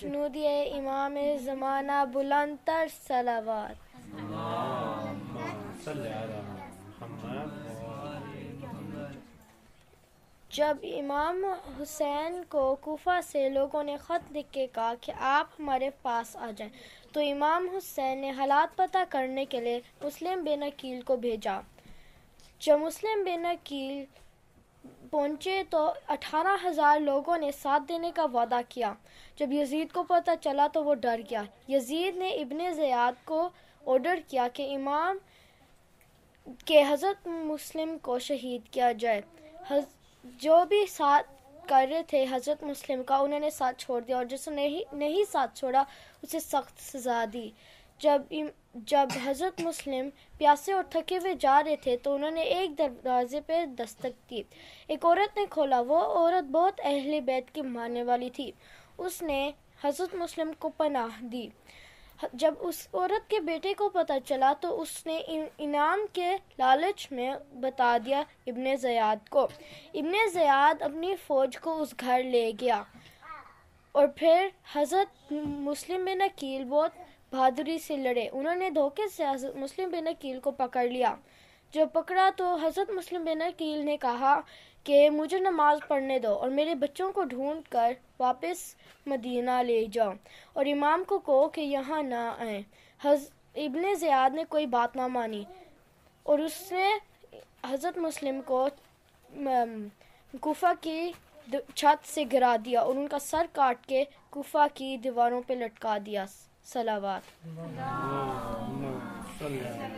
खुशनुदी इमाम ज़माना बुलंदतर सलावत। जब इमाम हुसैन को कूफा से लोगों ने ख़त लिख के कहा कि आप हमारे पास आ जाएं, तो इमाम हुसैन ने हालात पता करने के लिए मुस्लिम बिन अकील को भेजा। जब मुस्लिम बिन अकील पहुंचे तो 18,000 लोगों ने साथ देने का वादा किया। जब यजीद को पता चला तो वो डर गया। यजीद ने इब्ने ज़ियाद को ऑर्डर किया कि इमाम के हज़रत मुस्लिम को शहीद किया जाए। जो भी साथ कर रहे थे हज़रत मुस्लिम का, उन्होंने साथ छोड़ दिया और जिसने नहीं साथ छोड़ा उसे सख्त सज़ा दी। जब हज़रत मुस्लिम प्यासे और थके हुए जा रहे थे तो उन्होंने एक दरवाजे पे दस्तक दी। एक औरत ने खोला। वो औरत बहुत अहले बैत की मानने वाली थी। उसने हज़रत मुस्लिम को पनाह दी। जब उस औरत के बेटे को पता चला तो उसने इनाम के लालच में बता दिया इब्ने ज़ियाद को। इब्ने ज़ियाद अपनी फ़ौज को उस घर ले गया और फिर हज़रत मुस्लिम बिन अकील बहुत बहादुरी से लड़े। उन्होंने धोखे से हज़रत मुस्लिम बिन अकील को पकड़ लिया। जब पकड़ा तो हज़रत मुस्लिम बिन अकील ने कहा कि मुझे नमाज पढ़ने दो और मेरे बच्चों को ढूंढ कर वापस मदीना ले जाओ और इमाम को कहो कि यहाँ ना आए। इब्ने ज़ियाद ने कोई बात ना मानी और उसने हज़रत मुस्लिम को कूफा की छत से गिरा दिया और उनका सर काट के कूफा की दीवारों पे लटका दिया। सलावत।